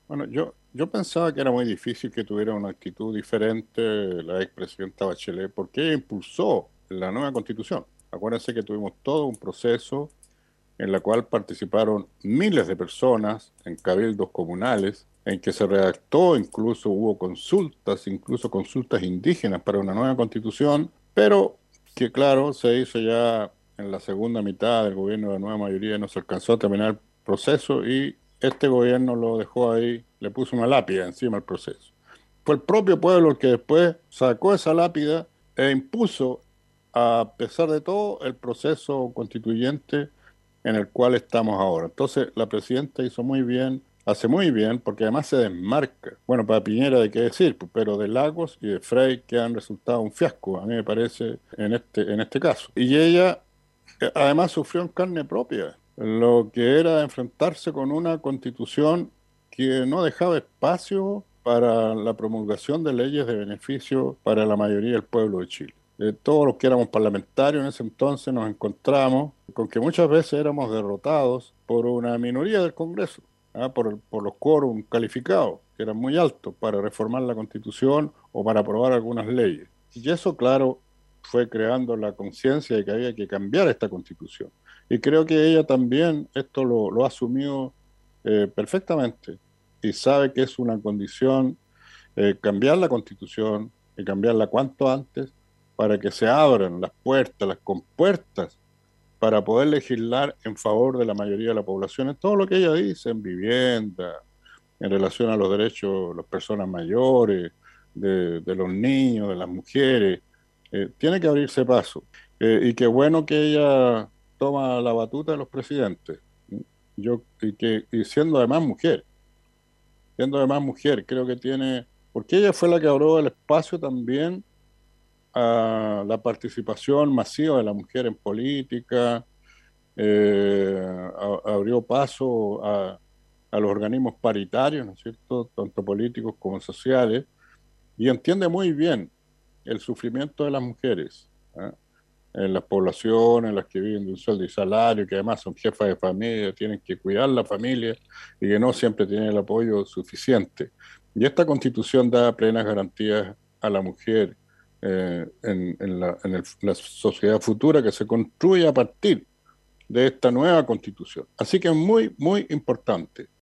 Bueno, yo pensaba que era muy difícil que tuviera una actitud diferente la expresidenta Bachelet, porque ella impulsó la nueva constitución. Acuérdense que tuvimos todo un proceso en la cual participaron miles de personas en cabildos comunales, en que se redactó, incluso hubo consultas, incluso consultas indígenas para una nueva constitución, pero que claro, se hizo ya en la segunda mitad del gobierno de la nueva mayoría, no se alcanzó a terminar el proceso y este gobierno lo dejó ahí, le puso una lápida encima del proceso. Fue el propio pueblo el que después sacó esa lápida e impuso, a pesar de todo, el proceso constituyente en el cual estamos ahora. Entonces, la presidenta hizo muy bien, hace muy bien, porque además se desmarca. Bueno, para Piñera de qué decir, pues, pero de Lagos y de Frei que han resultado un fiasco, a mí me parece, en este caso. Y ella, además, sufrió en carne propia lo que era enfrentarse con una constitución que no dejaba espacio para la promulgación de leyes de beneficio para la mayoría del pueblo de Chile. Todos los que éramos parlamentarios en ese entonces nos encontramos con que muchas veces éramos derrotados por una minoría del Congreso, ¿ah? Por los quórum calificados, que eran muy altos para reformar la Constitución o para aprobar algunas leyes. Y eso, claro, fue creando la conciencia de que había que cambiar esta Constitución. Y creo que ella también esto lo ha asumido perfectamente y sabe que es una condición cambiar la Constitución y cambiarla cuanto antes para que se abran las puertas, las compuertas para poder legislar en favor de la mayoría de la población en todo lo que ella dice, en vivienda, en relación a los derechos de las personas mayores, de los niños, de las mujeres. Tiene que abrirse paso. Y qué bueno que ella toma la batuta de los presidentes. Y siendo además mujer, creo que tiene, porque ella fue la que abrió el espacio también a la participación masiva de la mujer en política, abrió paso a los organismos paritarios, ¿no es cierto?, tanto políticos como sociales, y entiende muy bien el sufrimiento de las mujeres, ¿eh? En las poblaciones en las que viven de un sueldo y salario, que además son jefas de familia, tienen que cuidar la familia y que no siempre tienen el apoyo suficiente. Y esta constitución da plenas garantías a la mujer la sociedad futura que se construye a partir de esta nueva constitución. Así que es muy, muy importante.